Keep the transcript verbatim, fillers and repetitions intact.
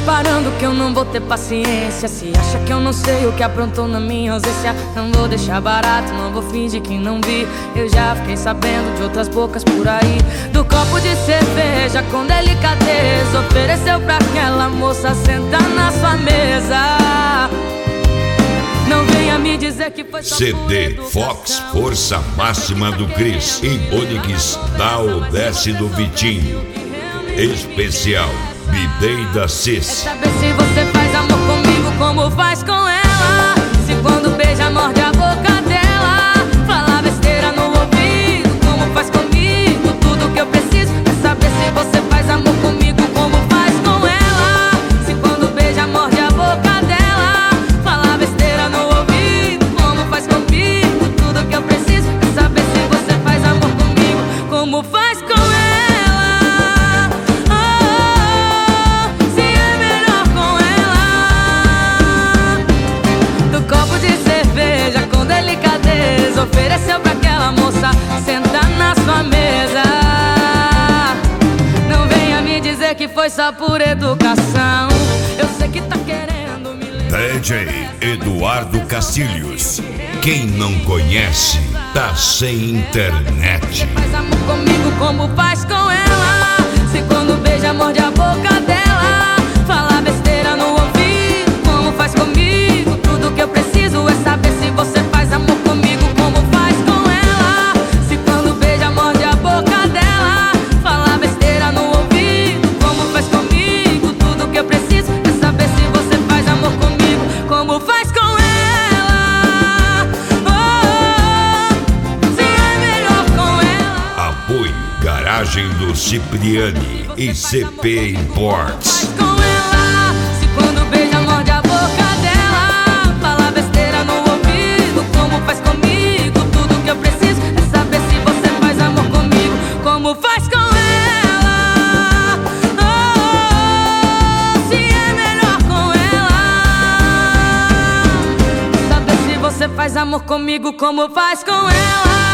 preparando que eu não vou ter paciência. Se acha que eu não sei o que aprontou na minha ausência, não vou deixar barato, não vou fingir que não vi. Eu já fiquei sabendo de outras bocas por aí, do copo de cerveja com delicadeza ofereceu pra aquela moça sentar na sua mesa. Não venha me dizer que foi só C D Fox Força Máxima do Cris em Onix da Odesse do Vitinho. Especial B-Day da Cis. Quer saber se você faz amor comigo como faz com ela? Se quando beija morde a boca dela, fala besteira no ouvido como faz comigo, tudo que eu preciso. Quer saber se você faz amor comigo como faz com ela? Se quando beija morde a boca dela, fala besteira no ouvido como faz comigo, tudo que eu preciso. Quer saber se você faz amor comigo como faz com ela? Ofereceu pra aquela moça sentar na sua mesa. Não venha me dizer que foi só por educação. Eu sei que tá querendo me levar. D J Eduardo Castilhos. Quem não conhece, tá sem internet. Faz amor comigo como faz com ela. Se quando beija morde a boca dela, fala besteira no ouvido como faz comigo, tudo que eu preciso é saber se você faz amor comigo como faz com ela. Se quando beija morde a boca dela, fala besteira no ouvido como faz comigo, tudo que eu preciso é saber se você faz amor comigo como faz com ela. Oh, se é melhor com ela. Apoio Garagem do Cipriani e C P Imports. Faz com ela. Se quando beija morde a boca dela, fala besteira no ouvido como faz comigo, tudo que eu preciso é saber se você faz amor comigo como faz com ela. Oh, se é melhor com ela, saber se você faz amor comigo como faz com ela.